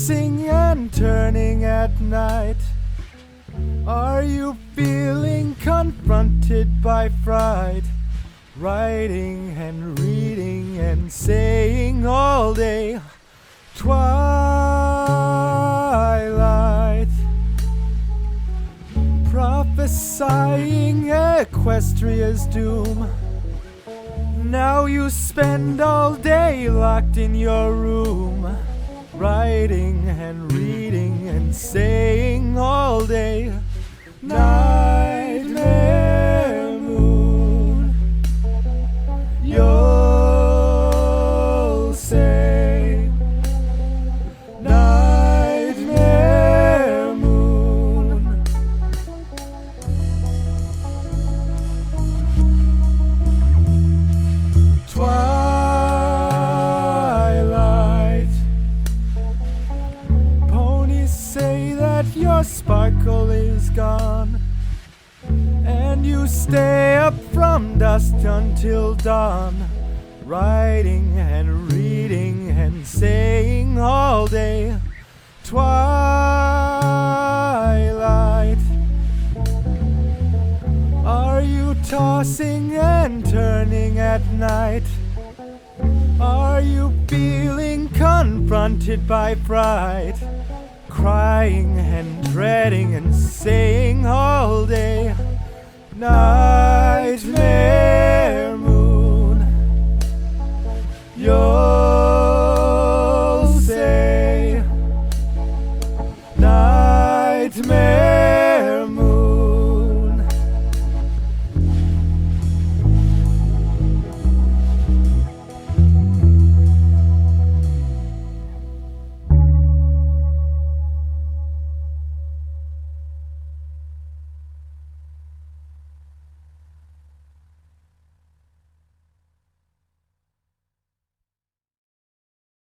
tossing and turning at night? Are you feeling confronted by fright? Writing and reading and saying all day, twilight. Prophesying Equestria's doom. Now you spend all day locked in your room, writing and reading and saying all day, nightmare moon. You'll say, nightmare moon. Twilight. Ponies say that your sparkle is gone, and you stay up from dusk until dawn, writing and reading and saying all day, twilight. Are you tossing and turning at night? Are you feeling confronted by fright? Crying and dreading and saying all day, nightmare.